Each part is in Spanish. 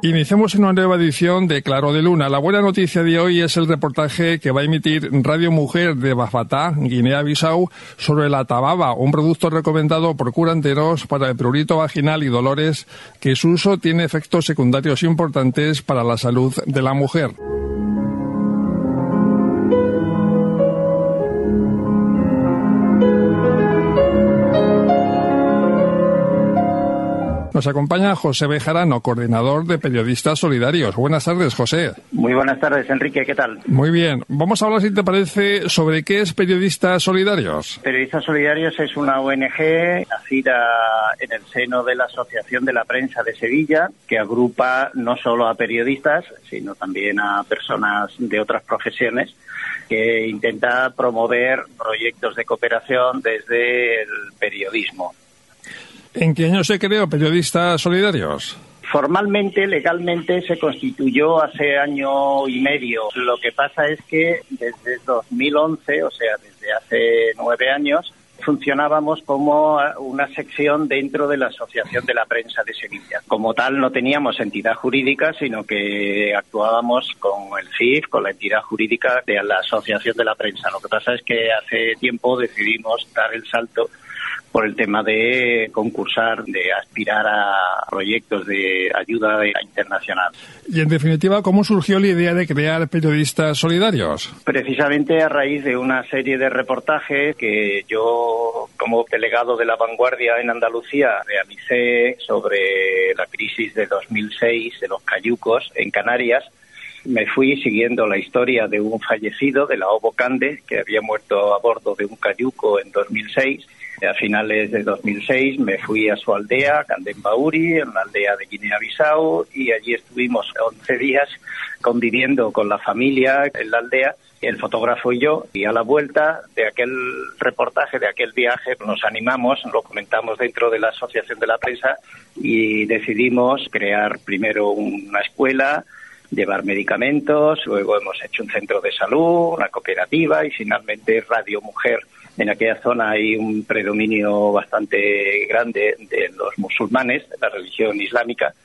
Iniciamos una nueva edición de Claro de Luna. La buena noticia de hoy es el reportaje que va a emitir Radio Mujer de Bafatá, Guinea-Bissau, sobre la tababa, un producto recomendado por curanderos para el prurito vaginal y dolores, que su uso tiene efectos secundarios importantes para la salud de la mujer. Nos acompaña José Bejarano, coordinador de Periodistas Solidarios. Buenas tardes, José. Muy buenas tardes, Enrique. ¿Qué tal? Muy bien. Vamos a hablar, si te parece, sobre qué es Periodistas Solidarios. Periodistas Solidarios es una ONG nacida en el seno de la Asociación de la Prensa de Sevilla, que agrupa no solo a periodistas, sino también a personas de otras profesiones, que intenta promover proyectos de cooperación desde el periodismo. ¿En qué año se creó Periodistas Solidarios? Formalmente, legalmente, se constituyó hace año y medio. Lo que pasa es que desde 2011, o sea, desde hace 9 años, funcionábamos como una sección dentro de la Asociación de la Prensa de Sevilla. Como tal, no teníamos entidad jurídica, sino que actuábamos con el CIF, con la entidad jurídica de la Asociación de la Prensa. Lo que pasa es que hace tiempo decidimos dar el salto por el tema de concursar, de aspirar a proyectos de ayuda internacional. Y, en definitiva, ¿cómo surgió la idea de crear Periodistas Solidarios? Precisamente a raíz de una serie de reportajes que yo, como delegado de La Vanguardia en Andalucía, realicé sobre la crisis de 2006 de los cayucos en Canarias. Me fui siguiendo la historia de un fallecido, de la Ovo Cande, que había muerto a bordo de un cayuco en 2006. A finales de 2006 me fui a su aldea, Candembauri, en la aldea de Guinea-Bissau, y allí estuvimos 11 días conviviendo con la familia en la aldea, el fotógrafo y yo, y a la vuelta de aquel reportaje, de aquel viaje, nos animamos, lo comentamos dentro de la Asociación de la Prensa y decidimos crear primero una escuela, llevar medicamentos, luego hemos hecho un centro de salud, una cooperativa y finalmente Radio Mujer. En aquella zona hay un predominio bastante grande de los musulmanes, de la religión islámica,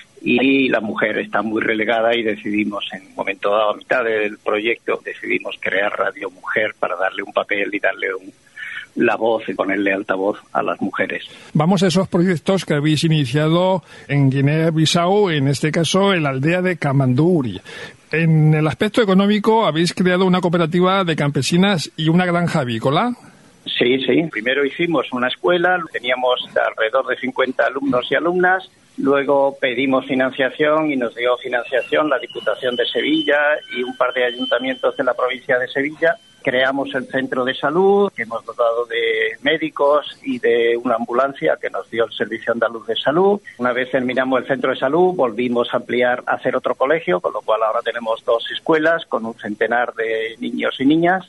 y la mujer está muy relegada y decidimos, en un momento dado, a mitad del proyecto, decidimos crear Radio Mujer para darle un papel y darle la voz y ponerle altavoz a las mujeres. Vamos a esos proyectos que habéis iniciado en Guinea-Bissau, en este caso en la aldea de Kamanduri. En el aspecto económico, habéis creado una cooperativa de campesinas y una granja avícola. Sí. Primero hicimos una escuela, teníamos alrededor de 50 alumnos y alumnas. Luego pedimos financiación y nos dio financiación la Diputación de Sevilla y un par de ayuntamientos de la provincia de Sevilla. Creamos el centro de salud, que hemos dotado de médicos y de una ambulancia que nos dio el Servicio Andaluz de Salud. Una vez terminamos el centro de salud, volvimos a ampliar, a hacer otro colegio, con lo cual ahora tenemos 2 escuelas con un centenar de niños y niñas.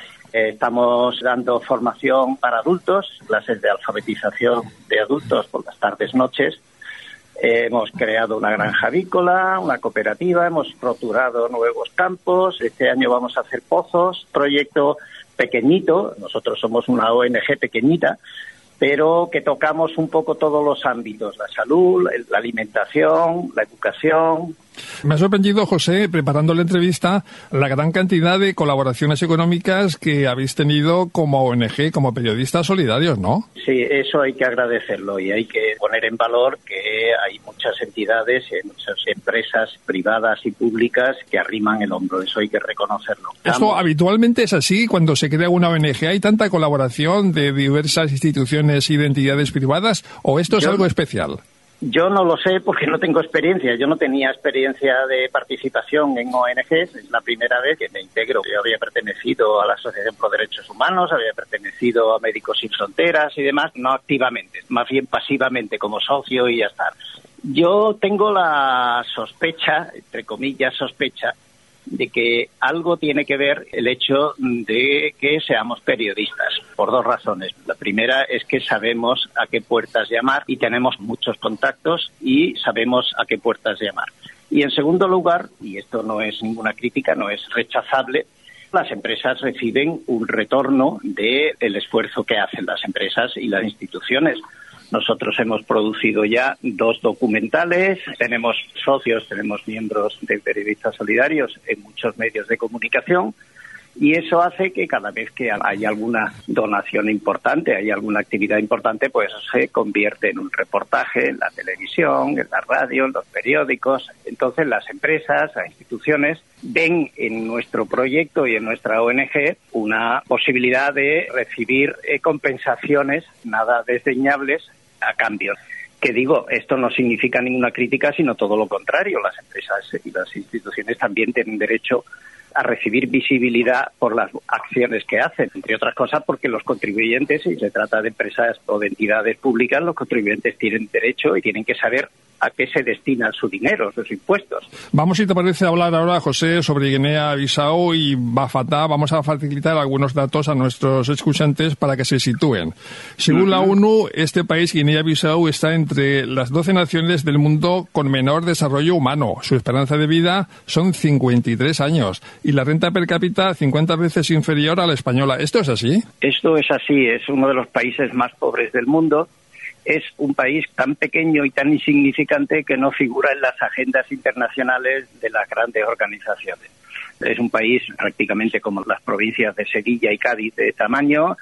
Estamos dando formación para adultos, clases de alfabetización de adultos por las tardes, noches. Hemos creado una granja avícola, una cooperativa, hemos roturado nuevos campos, este año vamos a hacer pozos, proyecto pequeñito, nosotros somos una ONG pequeñita, pero que tocamos un poco todos los ámbitos, la salud, la alimentación, la educación. Me ha sorprendido, José, preparando la entrevista, la gran cantidad de colaboraciones económicas que habéis tenido como ONG, como Periodistas Solidarios, ¿no? Sí, eso hay que agradecerlo y hay que poner en valor que hay muchas entidades, muchas empresas privadas y públicas que arriman el hombro, eso hay que reconocerlo. ¿Esto habitualmente es así cuando se crea una ONG? ¿Hay tanta colaboración de diversas instituciones y de entidades privadas o esto es algo especial? Yo no lo sé porque no tengo experiencia. Yo no tenía experiencia de participación en ONGs. Es la primera vez que me integro. Yo había pertenecido a la Asociación por Derechos Humanos, había pertenecido a Médicos Sin Fronteras y demás, no activamente, más bien pasivamente como socio y ya está. Yo tengo la sospecha, entre comillas sospecha, de que algo tiene que ver el hecho de que seamos periodistas, por 2 razones. La primera es que sabemos a qué puertas llamar y tenemos muchos contactos y sabemos a qué puertas llamar. Y en segundo lugar, y esto no es ninguna crítica, no es rechazable, las empresas reciben un retorno del esfuerzo que hacen las empresas y las instituciones. Nosotros hemos producido ya 2 documentales, tenemos socios, tenemos miembros de Periodistas Solidarios en muchos medios de comunicación, y eso hace que cada vez que hay alguna donación importante, hay alguna actividad importante, pues se convierte en un reportaje en la televisión, en la radio, en los periódicos. Entonces las empresas, las instituciones ven en nuestro proyecto y en nuestra ONG una posibilidad de recibir compensaciones nada desdeñables a cambio. Que digo, esto no significa ninguna crítica, sino todo lo contrario. Las empresas y las instituciones también tienen derecho a recibir visibilidad por las acciones que hacen, entre otras cosas porque los contribuyentes, si se trata de empresas o de entidades públicas, los contribuyentes tienen derecho y tienen que saber a qué se destina su dinero, sus impuestos. Vamos, si te parece, a hablar ahora, José, sobre Guinea-Bissau y Bafatá. Vamos a facilitar algunos datos a nuestros escuchantes para que se sitúen. Según la ONU, este país, Guinea-Bissau, está entre las 12 naciones del mundo con menor desarrollo humano. Su esperanza de vida son 53 años y la renta per cápita 50 veces inferior a la española. ¿Esto es así? Esto es así. Es uno de los países más pobres del mundo. Es un país tan pequeño y tan insignificante que no figura en las agendas internacionales de las grandes organizaciones. Es un país prácticamente como las provincias de Sevilla y Cádiz de tamaño,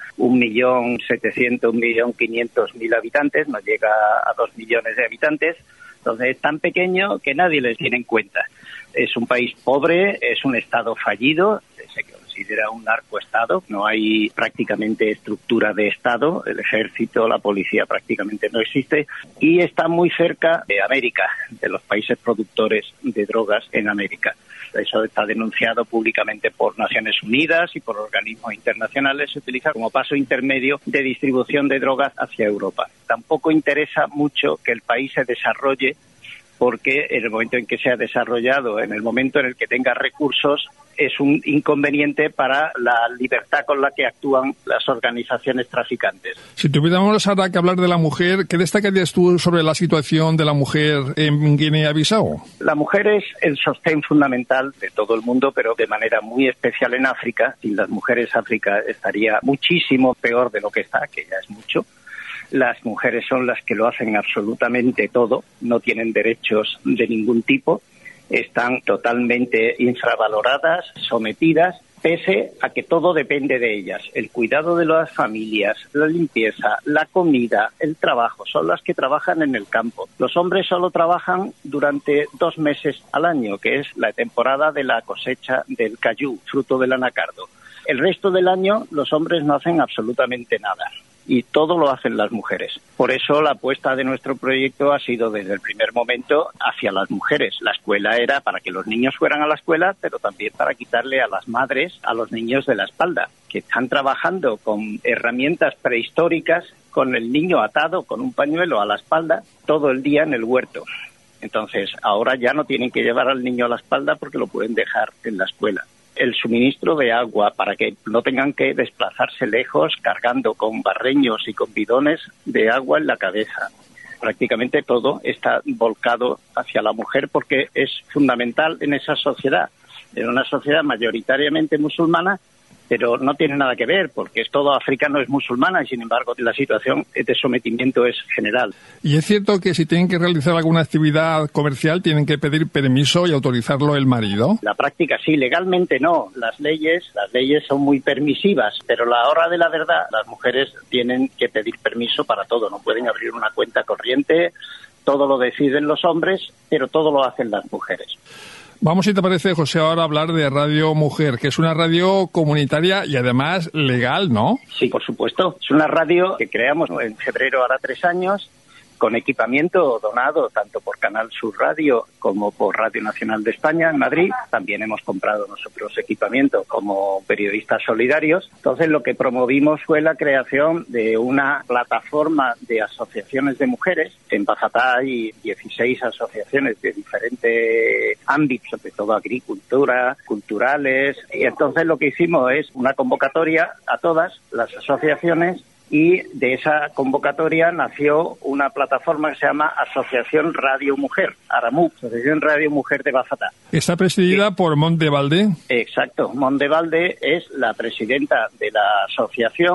1.700.000, 1.500.000 habitantes, no llega a 2 millones de habitantes. Entonces es tan pequeño que nadie les tiene en cuenta. Es un país pobre, es un Estado fallido, se considera un narcoestado, no hay prácticamente estructura de Estado, el ejército, la policía prácticamente no existe, y está muy cerca de América, de los países productores de drogas en América. Eso está denunciado públicamente por Naciones Unidas y por organismos internacionales. Se utiliza como paso intermedio de distribución de drogas hacia Europa. Tampoco interesa mucho que el país se desarrolle, porque en el momento en que se ha desarrollado, en el momento en el que tenga recursos, es un inconveniente para la libertad con la que actúan las organizaciones traficantes. Si tuviéramos ahora que hablar de la mujer, ¿qué destacarías tú sobre la situación de la mujer en Guinea-Bissau? La mujer es el sostén fundamental de todo el mundo, pero de manera muy especial en África. Sin las mujeres, África estaría muchísimo peor de lo que está, que ya es mucho. Las mujeres son las que lo hacen absolutamente todo, no tienen derechos de ningún tipo, están totalmente infravaloradas, sometidas, pese a que todo depende de ellas. El cuidado de las familias, la limpieza, la comida, el trabajo, son las que trabajan en el campo. Los hombres solo trabajan durante 2 meses al año, que es la temporada de la cosecha del cayú, fruto del anacardo. El resto del año los hombres no hacen absolutamente nada. Y todo lo hacen las mujeres. Por eso la apuesta de nuestro proyecto ha sido desde el primer momento hacia las mujeres. La escuela era para que los niños fueran a la escuela, pero también para quitarle a las madres a los niños de la espalda, que están trabajando con herramientas prehistóricas, con el niño atado con un pañuelo a la espalda todo el día en el huerto. Entonces, ahora ya no tienen que llevar al niño a la espalda porque lo pueden dejar en la escuela. El suministro de agua para que no tengan que desplazarse lejos cargando con barreños y con bidones de agua en la cabeza. Prácticamente todo está volcado hacia la mujer porque es fundamental en esa sociedad. En una sociedad mayoritariamente musulmana, pero no tiene nada que ver porque es todo africano, es musulmana y sin embargo la situación de sometimiento es general. Y es cierto que si tienen que realizar alguna actividad comercial tienen que pedir permiso y autorizarlo el marido. La práctica sí, legalmente no. Las leyes son muy permisivas, pero a la hora de la verdad las mujeres tienen que pedir permiso para todo. No pueden abrir una cuenta corriente, todo lo deciden los hombres, pero todo lo hacen las mujeres. Vamos, si te parece, José, ahora a hablar de Radio Mujer, que es una radio comunitaria y además legal, ¿no? Sí, por supuesto. Es una radio que creamos en febrero, hará 3 años, con equipamiento donado tanto por Canal Sur Radio como por Radio Nacional de España en Madrid. También hemos comprado nosotros equipamiento como Periodistas Solidarios. Entonces lo que promovimos fue la creación de una plataforma de asociaciones de mujeres. En Bafatá hay 16 asociaciones de diferentes ámbitos, sobre todo agricultura, culturales. Y entonces lo que hicimos es una convocatoria a todas las asociaciones. Y de esa convocatoria nació una plataforma que se llama Asociación Radio Mujer, ARAMU, Asociación Radio Mujer de Bafatá. Está presidida por Mont de Valde. Exacto, Mont de Valde es la presidenta de la asociación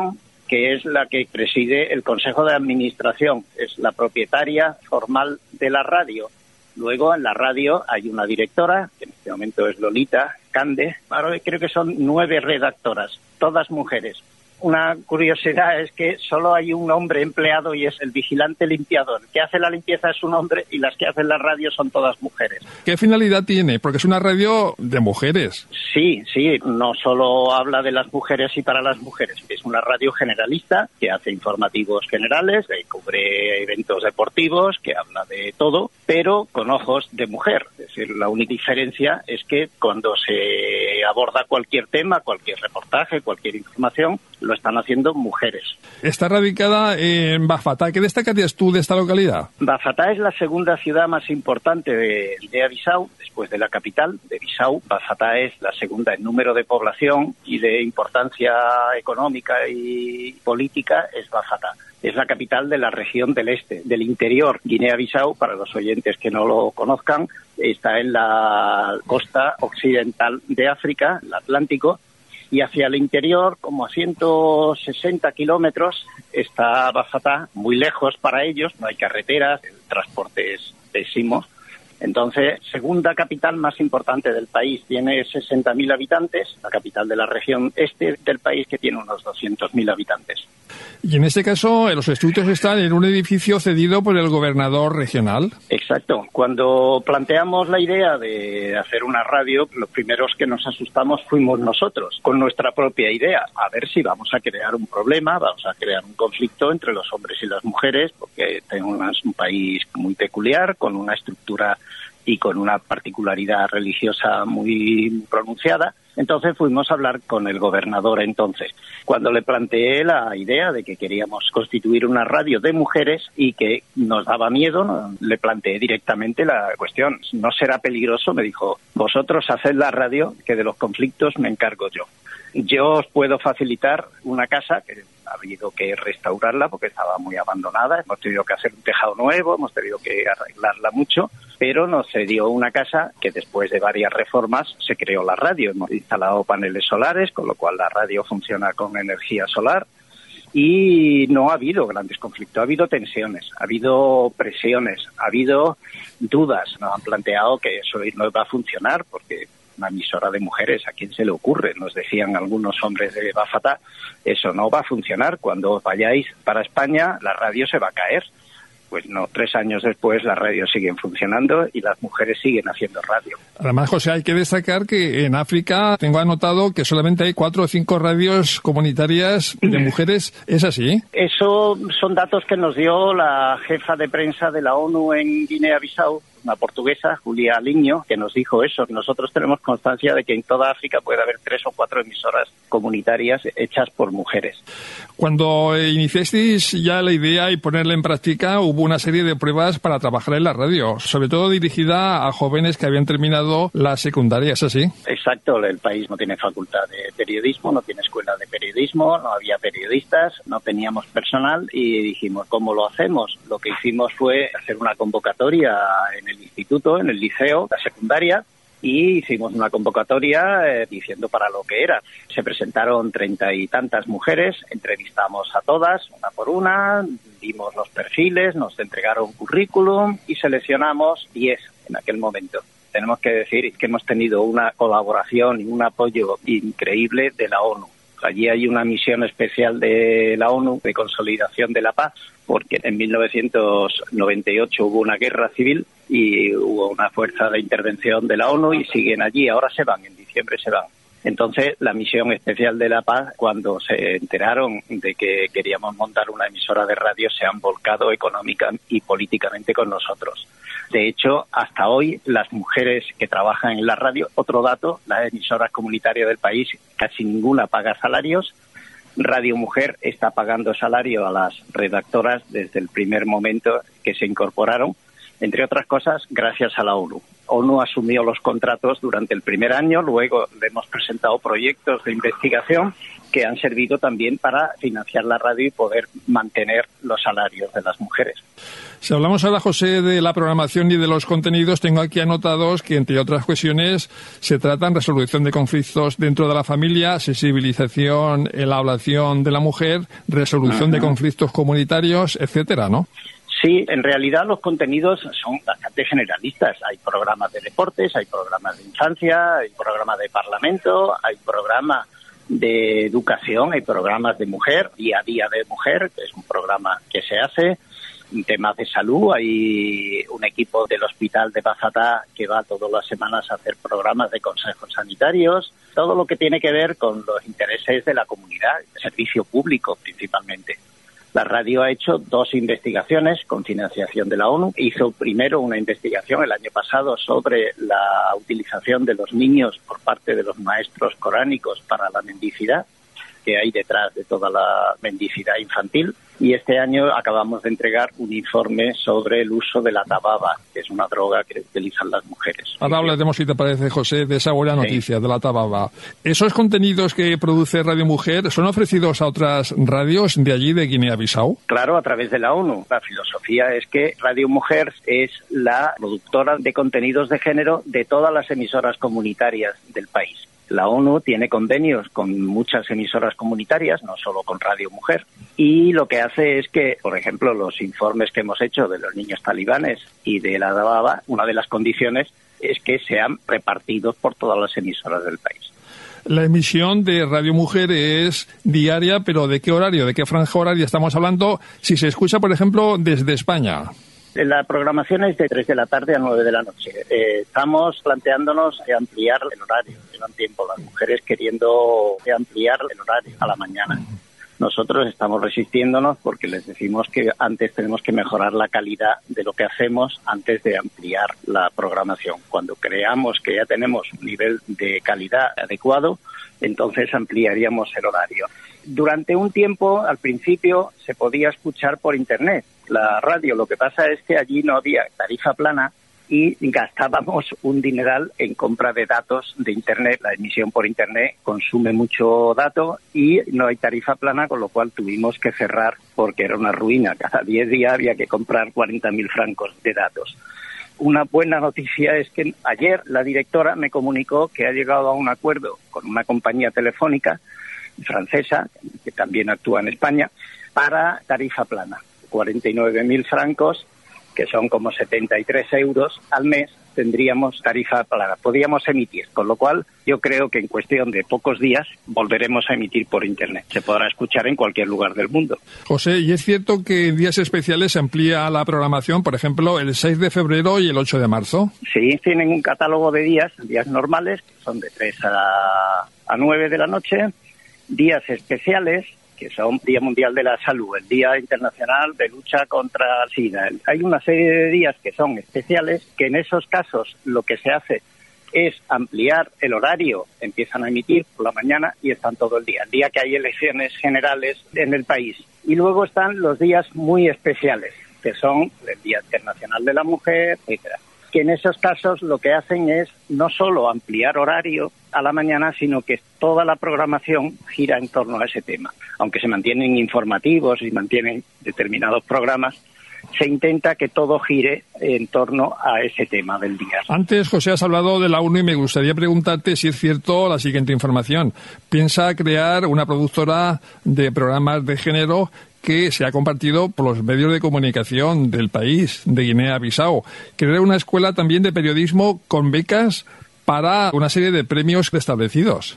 que es la que preside el Consejo de Administración, es la propietaria formal de la radio. Luego en la radio hay una directora, que en este momento es Lolita Cande. Ahora creo que son 9 redactoras, todas mujeres. Una curiosidad es que solo hay un hombre empleado y es el vigilante limpiador. El que hace la limpieza es un hombre y las que hacen la radio son todas mujeres. ¿Qué finalidad tiene? Porque es una radio de mujeres. Sí, no solo habla de las mujeres y para las mujeres. Es una radio generalista que hace informativos generales, que cubre eventos deportivos, que habla de todo, pero con ojos de mujer. Es decir, la única diferencia es que cuando se aborda cualquier tema, cualquier reportaje, cualquier información, lo están haciendo mujeres. Está radicada en Bafatá. ¿Qué destacarías tú de esta localidad? Bafatá es la segunda ciudad más importante de Guinea-Bissau, después de la capital de Bissau. Bafatá es la segunda en número de población y de importancia económica y política es Bafatá. Es la capital de la región del este, del interior. Guinea-Bissau, para los oyentes que no lo conozcan, está en la costa occidental de África, el Atlántico, y hacia el interior, como a 160 kilómetros, está Bafatá, muy lejos para ellos, no hay carreteras, el transporte es pésimo. Entonces, segunda capital más importante del país, tiene 60.000 habitantes, la capital de la región este del país que tiene unos 200.000 habitantes. Y en este caso, los estudios están en un edificio cedido por el gobernador regional. Exacto. Cuando planteamos la idea de hacer una radio, los primeros que nos asustamos fuimos nosotros, con nuestra propia idea. A ver si vamos a crear un problema, vamos a crear un conflicto entre los hombres y las mujeres, porque tenemos un país muy peculiar, con una estructura y con una particularidad religiosa muy pronunciada. Entonces fuimos a hablar con el gobernador entonces. Cuando le planteé la idea de que queríamos constituir una radio de mujeres y que nos daba miedo, le planteé directamente la cuestión. ¿No será peligroso? Me dijo, vosotros haced la radio, que de los conflictos me encargo yo. Yo os puedo facilitar una casa que ha habido que restaurarla porque estaba muy abandonada. Hemos tenido que hacer un tejado nuevo, hemos tenido que arreglarla mucho, pero nos cedió una casa que después de varias reformas se creó la radio. Hemos instalado paneles solares, con lo cual la radio funciona con energía solar. Y no ha habido grandes conflictos, ha habido tensiones, ha habido presiones, ha habido dudas. Nos han planteado que eso no va a funcionar porque una emisora de mujeres, ¿a quién se le ocurre? Nos decían algunos hombres de Bafatá, eso no va a funcionar. Cuando vayáis para España, la radio se va a caer. Pues no, 3 años después las radios siguen funcionando y las mujeres siguen haciendo radio. Además, José, hay que destacar que en África tengo anotado que solamente hay 4 o 5 radios comunitarias de mujeres. ¿Es así? Eso son datos que nos dio la jefa de prensa de la ONU en Guinea-Bissau, una portuguesa, Julia Aliño, que nos dijo eso. Nosotros tenemos constancia de que en toda África puede haber 3 o 4 emisoras comunitarias hechas por mujeres. Cuando iniciasteis ya la idea y ponerla en práctica, hubo una serie de pruebas para trabajar en la radio, sobre todo dirigida a jóvenes que habían terminado la secundaria, ¿es así? Exacto, el país no tiene facultad de periodismo, no tiene escuela de periodismo, no había periodistas, no teníamos personal y dijimos, ¿cómo lo hacemos? Lo que hicimos fue hacer una convocatoria en el instituto, en el liceo, la secundaria, y hicimos una convocatoria diciendo para lo que era. Se presentaron 30 y tantas mujeres, entrevistamos a todas, una por una, vimos los perfiles, nos entregaron currículum y seleccionamos 10 en aquel momento. Tenemos que decir que hemos tenido una colaboración y un apoyo increíble de la ONU. Allí hay una misión especial de la ONU de consolidación de la paz, porque en 1998 hubo una guerra civil y hubo una fuerza de intervención de la ONU y siguen allí. Ahora se van, en diciembre se van. Entonces, la misión especial de la paz, cuando se enteraron de que queríamos montar una emisora de radio, se han volcado económica y políticamente con nosotros. De hecho, hasta hoy, las mujeres que trabajan en la radio, otro dato, las emisoras comunitarias del país, casi ninguna paga salarios. Radio Mujer está pagando salario a las redactoras desde el primer momento que se incorporaron entre otras cosas, gracias a la ONU. ONU asumió los contratos durante el primer año, luego le hemos presentado proyectos de investigación que han servido también para financiar la radio y poder mantener los salarios de las mujeres. Si hablamos ahora, José, de la programación y de los contenidos, tengo aquí anotados que, entre otras cuestiones, se tratan resolución de conflictos dentro de la familia, sensibilización en la ablación de la mujer, resolución de conflictos comunitarios, etcétera, ¿no? Sí, en realidad los contenidos son bastante generalistas. Hay programas de deportes, hay programas de infancia, hay programas de parlamento, hay programas de educación, hay programas de mujer, día a día de mujer, que es un programa que se hace. En temas de salud, hay un equipo del hospital de Bafatá que va todas las semanas a hacer programas de consejos sanitarios, todo lo que tiene que ver con los intereses de la comunidad, el servicio público principalmente. La radio ha hecho 2 investigaciones con financiación de la ONU. Hizo primero una investigación el año pasado sobre la utilización de los niños por parte de los maestros coránicos para la mendicidad, que hay detrás de toda la mendicidad infantil. Y este año acabamos de entregar un informe sobre el uso de la tababa, que es una droga que utilizan las mujeres. Ahora hablaremos, si te parece, José, de esa buena noticia, de la tababa. ¿Esos contenidos que produce Radio Mujer son ofrecidos a otras radios de allí, de Guinea-Bissau? Claro, a través de la ONU. La filosofía es que Radio Mujer es la productora de contenidos de género de todas las emisoras comunitarias del país. La ONU tiene convenios con muchas emisoras comunitarias, no solo con Radio Mujer, y lo que hace es que, por ejemplo, los informes que hemos hecho de los niños talibanes y de la tababa, una de las condiciones es que sean repartidos por todas las emisoras del país. La emisión de Radio Mujer es diaria, pero ¿de qué horario? ¿De qué franja horaria estamos hablando? Si se escucha, por ejemplo, desde España. La programación es de 3 de la tarde a 9 de la noche. Estamos planteándonos ampliar el horario. Llevan tiempo las mujeres queriendo ampliar el horario a la mañana. Nosotros estamos resistiéndonos porque les decimos que antes tenemos que mejorar la calidad de lo que hacemos antes de ampliar la programación. Cuando creamos que ya tenemos un nivel de calidad adecuado, entonces ampliaríamos el horario. Durante un tiempo, al principio, se podía escuchar por Internet la radio. Lo que pasa es que allí no había tarifa plana y gastábamos un dineral en compra de datos de Internet. La emisión por Internet consume mucho dato y no hay tarifa plana, con lo cual tuvimos que cerrar porque era una ruina. Cada 10 días había que comprar 40.000 francos de datos. Una buena noticia es que ayer la directora me comunicó que ha llegado a un acuerdo con una compañía telefónica francesa, que también actúa en España, para tarifa plana. 49.000 francos, que son como 73 euros al mes, tendríamos tarifa plana. Podríamos emitir, con lo cual yo creo que en cuestión de pocos días volveremos a emitir por Internet. Se podrá escuchar en cualquier lugar del mundo. José, ¿y es cierto que en días especiales se amplía la programación, por ejemplo, el 6 de febrero y el 8 de marzo? Sí, tienen un catálogo de días normales, que son de 3 a 9 de la noche, días especiales, que son Día Mundial de la Salud, el Día Internacional de Lucha contra el SIDA. Hay una serie de días que son especiales, que en esos casos lo que se hace es ampliar el horario, empiezan a emitir por la mañana y están todo el día que hay elecciones generales en el país. Y luego están los días muy especiales, que son el Día Internacional de la Mujer, etcétera, que en esos casos lo que hacen es no solo ampliar horario a la mañana, sino que toda la programación gira en torno a ese tema. Aunque se mantienen informativos y mantienen determinados programas, se intenta que todo gire en torno a ese tema del día. Antes, José, has hablado de la ONU y me gustaría preguntarte si es cierto la siguiente información. Piensa crear una productora de programas de género que se ha compartido por los medios de comunicación del país, de Guinea-Bissau. Crear una escuela también de periodismo con becas para una serie de premios establecidos.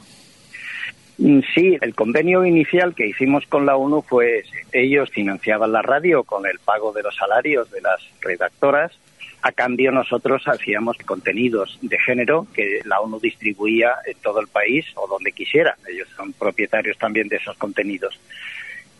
Sí, el convenio inicial que hicimos con la ONU fue ellos financiaban la radio con el pago de los salarios de las redactoras. A cambio, nosotros hacíamos contenidos de género que la ONU distribuía en todo el país o donde quisiera. Ellos son propietarios también de esos contenidos.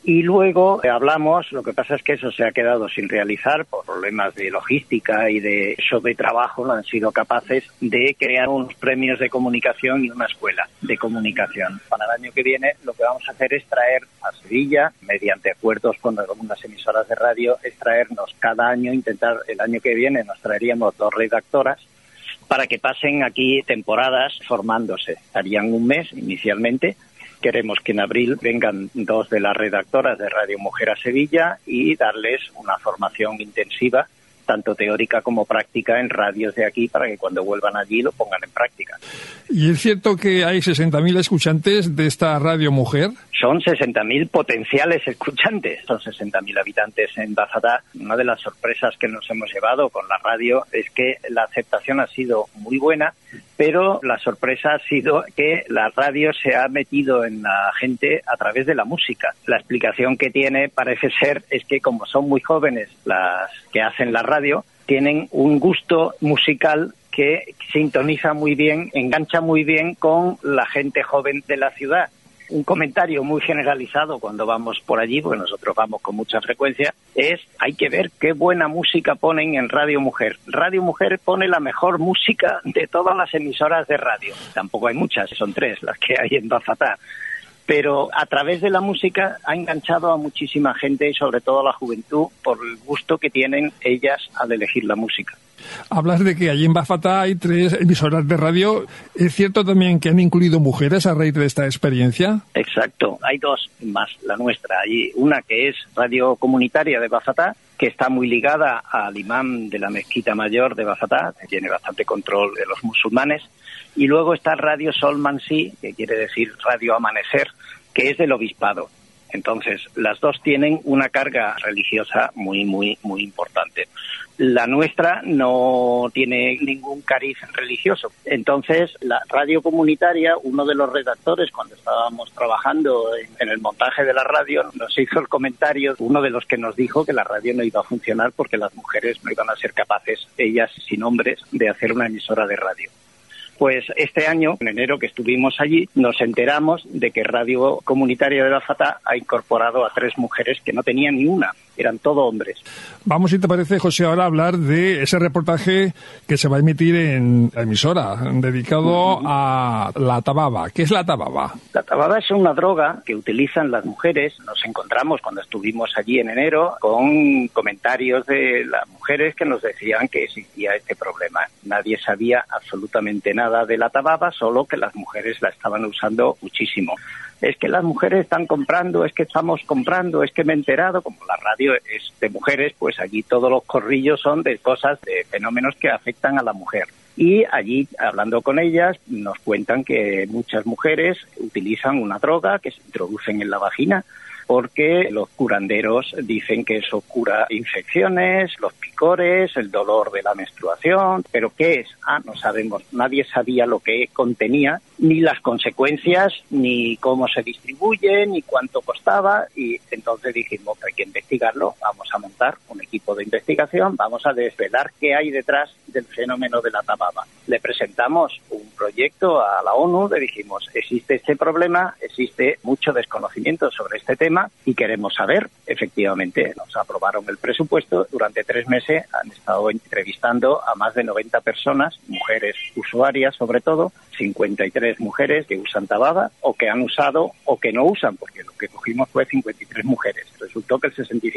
Y luego hablamos, lo que pasa es que eso se ha quedado sin realizar por problemas de logística y de trabajo, no han sido capaces de crear unos premios de comunicación y una escuela de comunicación. Para el año que viene lo que vamos a hacer es traer a Sevilla, mediante acuerdos con algunas emisoras de radio, es traernos cada año, el año que viene nos traeríamos 2 redactoras para que pasen aquí temporadas formándose. Estarían un mes inicialmente. Queremos que en abril vengan 2 de las redactoras de Radio Mujer a Sevilla y darles una formación intensiva, tanto teórica como práctica, en radios de aquí, para que cuando vuelvan allí lo pongan en práctica. ¿Y es cierto que hay 60.000 escuchantes de esta Radio Mujer? Son 60.000 potenciales escuchantes, son 60.000 habitantes en Bafatá. Una de las sorpresas que nos hemos llevado con la radio es que la aceptación ha sido muy buena, pero la sorpresa ha sido que la radio se ha metido en la gente a través de la música. La explicación que tiene, parece ser, es que como son muy jóvenes las que hacen la radio, tienen un gusto musical que sintoniza muy bien, engancha muy bien con la gente joven de la ciudad. Un comentario muy generalizado cuando vamos por allí, porque nosotros vamos con mucha frecuencia, es: hay que ver qué buena música ponen en Radio Mujer. Radio Mujer pone la mejor música de todas las emisoras de radio. Tampoco hay muchas, son 3 las que hay en Bafatá. Pero a través de la música ha enganchado a muchísima gente y sobre todo a la juventud por el gusto que tienen ellas al elegir la música. Hablas de que allí en Bafatá hay 3 emisoras de radio. ¿Es cierto también que han incluido mujeres a raíz de esta experiencia? Exacto. Hay 2 más, la nuestra. Hay una que es Radio Comunitaria de Bafatá, que está muy ligada al imán de la Mezquita Mayor de Bafatá, que tiene bastante control de los musulmanes. Y luego está Radio Sol Mansí, que quiere decir Radio Amanecer, que es del obispado. Entonces, las 2 tienen una carga religiosa muy, muy, muy importante. La nuestra no tiene ningún cariz religioso. Entonces, la radio comunitaria, uno de los redactores, cuando estábamos trabajando en el montaje de la radio, nos hizo el comentario, uno de los que nos dijo que la radio no iba a funcionar porque las mujeres no iban a ser capaces, ellas sin hombres, de hacer una emisora de radio. Pues este año, en enero que estuvimos allí, nos enteramos de que Radio Comunitaria de Bafatá ha incorporado a 3 mujeres que no tenían ni una, eran todo hombres. Vamos, si te parece, José, ahora a hablar de ese reportaje que se va a emitir en la emisora, dedicado a la tababa. ¿Qué es la tababa? La tababa es una droga que utilizan las mujeres. Nos encontramos cuando estuvimos allí en enero con comentarios de las mujeres que nos decían que existía este problema. Nadie sabía absolutamente nada de la tababa, solo que las mujeres la estaban usando muchísimo. Es que las mujeres están comprando, es que estamos comprando, es que me he enterado. Como la radio es de mujeres, pues allí todos los corrillos son de cosas, de fenómenos que afectan a la mujer. Y allí, hablando con ellas, nos cuentan que muchas mujeres utilizan una droga que se introducen en la vagina, porque los curanderos dicen que eso cura infecciones, los picores, el dolor de la menstruación. ¿Pero qué es? No sabemos. Nadie sabía lo que contenía, ni las consecuencias, ni cómo se distribuye, ni cuánto costaba. Y entonces dijimos que hay que investigarlo. Vamos a montar un equipo de investigación, vamos a desvelar qué hay detrás del fenómeno de la tababa. Le presentamos un proyecto a la ONU, le dijimos, existe este problema, existe mucho desconocimiento sobre este tema y queremos saber. Efectivamente, nos aprobaron el presupuesto. Durante 3 meses han estado entrevistando a más de 90 personas, mujeres usuarias sobre todo, 53 mujeres que usan tababa o que han usado o que no usan, porque lo que cogimos fue 53 mujeres. Resultó que el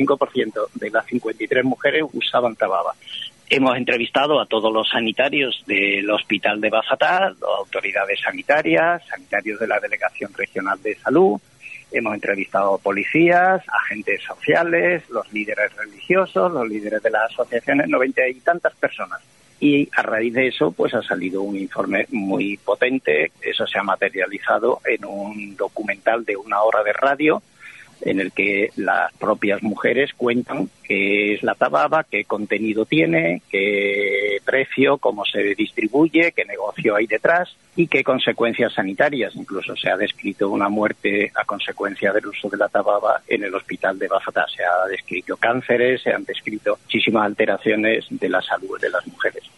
65% de las 53 mujeres usaban tababa. Hemos entrevistado a todos los sanitarios del Hospital de Bafatá, autoridades sanitarias, sanitarios de la Delegación Regional de Salud. Hemos entrevistado a policías, agentes sociales, los líderes religiosos, los líderes de las asociaciones, 90 y tantas personas. Y a raíz de eso, pues ha salido un informe muy potente. Eso se ha materializado en un documental de 1 hora de radio, en el que las propias mujeres cuentan qué es la tababa, qué contenido tiene, qué precio, cómo se distribuye, qué negocio hay detrás y qué consecuencias sanitarias. Incluso se ha descrito una muerte a consecuencia del uso de la tababa en el hospital de Bafatá. Se ha descrito cánceres, se han descrito muchísimas alteraciones de la salud de las mujeres.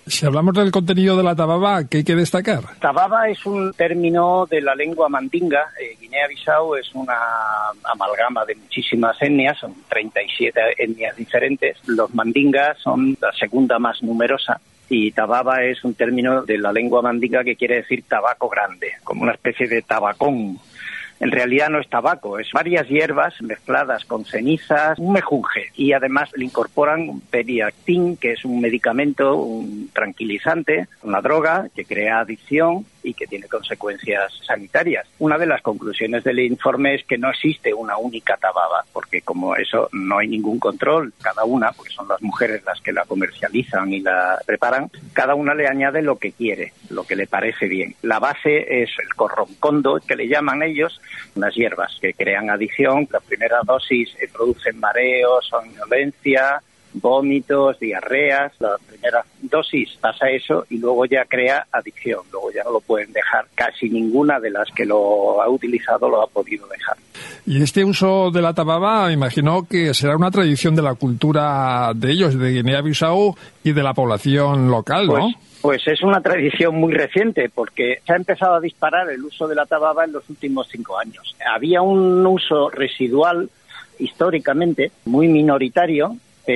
Si hablamos del contenido de la tababa, ¿qué hay que destacar? Tababa es un término de la lengua mandinga. Guinea-Bissau es una amalgama de muchísimas etnias, son 37 etnias diferentes. Los mandingas son la segunda más numerosa. Y tababa es un término de la lengua mandinga que quiere decir tabaco grande, como una especie de tabacón. En realidad no es tabaco, es varias hierbas mezcladas con cenizas, un mejunje. Y además le incorporan periactin, que es un medicamento, un tranquilizante, una droga que crea adicción y que tiene consecuencias sanitarias. Una de las conclusiones del informe es que no existe una única tababa, porque como eso no hay ningún control, cada una, porque son las mujeres las que la comercializan y la preparan, cada una le añade lo que quiere, lo que le parece bien. La base es el corroncondo, que le llaman ellos, unas hierbas que crean adicción. La primera dosis producen mareos, somnolencia, vómitos, diarreas. La primera dosis pasa eso y luego ya crea adicción. Luego ya no lo pueden dejar. Casi ninguna de las que lo ha utilizado lo ha podido dejar. Y este uso de la tababa, imagino que será una tradición de la cultura de ellos, de Guinea-Bissau y de la población local, ¿no? Pues es una tradición muy reciente, porque se ha empezado a disparar el uso de la tababa en los últimos 5 años. Había un uso residual históricamente muy minoritario,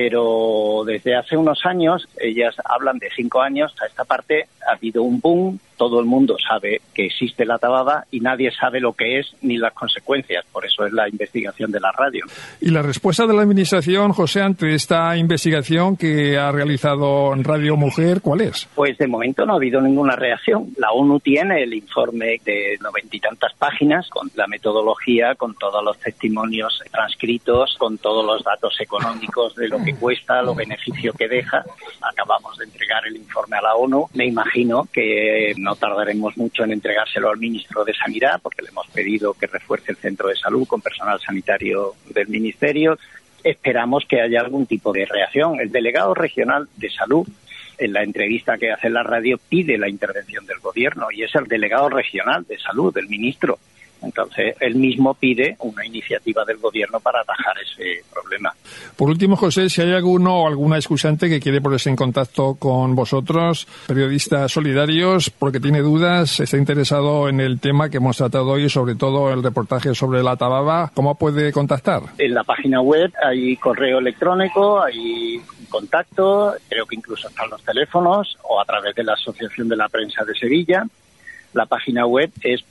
pero desde hace unos años, ellas hablan de 5 años, a esta parte ha habido un boom. Todo el mundo sabe que existe la tababa y nadie sabe lo que es ni las consecuencias. Por eso es la investigación de la radio. ¿Y la respuesta de la Administración, José, ante esta investigación que ha realizado Radio Mujer, cuál es? Pues de momento no ha habido ninguna reacción. La ONU tiene el informe de 90 y tantas páginas con la metodología, con todos los testimonios transcritos, con todos los datos económicos de lo que cuesta, los beneficios que deja. Acabamos de entregar el informe a la ONU. Me imagino que no tardaremos mucho en entregárselo al ministro de Sanidad, porque le hemos pedido que refuerce el centro de salud con personal sanitario del ministerio. Esperamos que haya algún tipo de reacción. El delegado regional de salud, en la entrevista que hace la radio, pide la intervención del gobierno y es el delegado regional de salud, del ministro. Entonces, él mismo pide una iniciativa del gobierno para atajar ese problema. Por último, José, si hay alguno o alguna excusante que quiere ponerse en contacto con vosotros, periodistas solidarios, porque tiene dudas, está interesado en el tema que hemos tratado hoy, sobre todo el reportaje sobre la tababa, ¿cómo puede contactar? En la página web hay correo electrónico, hay contacto, creo que incluso están los teléfonos, o a través de la Asociación de la Prensa de Sevilla. La página web es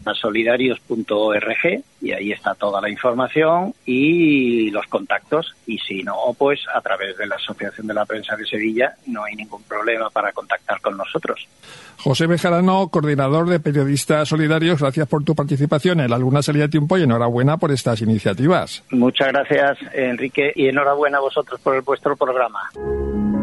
periodistasolidarios.org y ahí está toda la información y los contactos. Y si no, pues a través de la Asociación de la Prensa de Sevilla no hay ningún problema para contactar con nosotros. José Bejarano, coordinador de Periodistas Solidarios, gracias por tu participación en La Luna Salida a Tiempo y enhorabuena por estas iniciativas. Muchas gracias, Enrique, y enhorabuena a vosotros por vuestro programa.